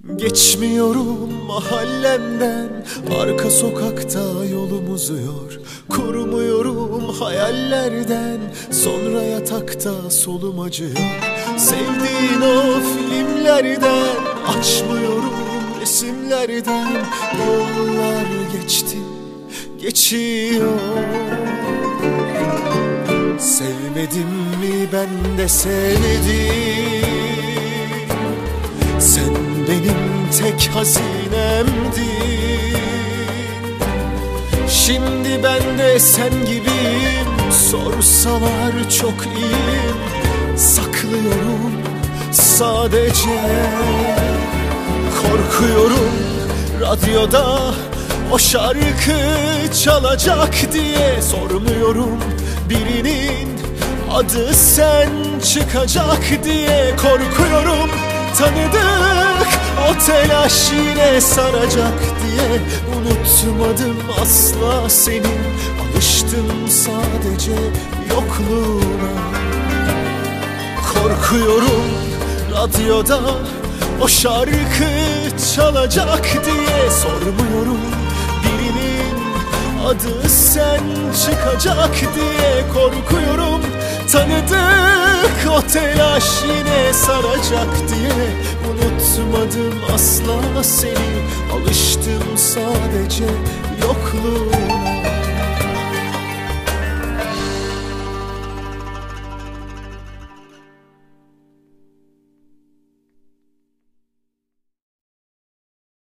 Geçmiyorum mahallemden, arka sokakta yolum uzuyor. Kurumuyorum hayallerden, sonra yatakta solum acıyor. Sevdiğin o filmlerden, açmıyorum resimlerden. Yıllar geçti, geçiyor. Sevmedim mi ben de sevdim. Sen benim tek hazinemdin. Şimdi ben de sen gibiyim. Sorsalar çok iyiyim. Saklıyorum sadece. Korkuyorum radyoda o şarkı çalacak diye. Sormuyorum birinin adı sen çıkacak diye. Korkuyorum tanıdık o telaş yine saracak diye. Unutmadım asla seni, alıştım sadece yokluğuna. Korkuyorum radyoda o şarkı çalacak diye. Sormuyorum birinin adı sen çıkacak diye. Korkuyorum tanıdık o telaş yine saracak diye. Unutmadım asla seni, alıştım sadece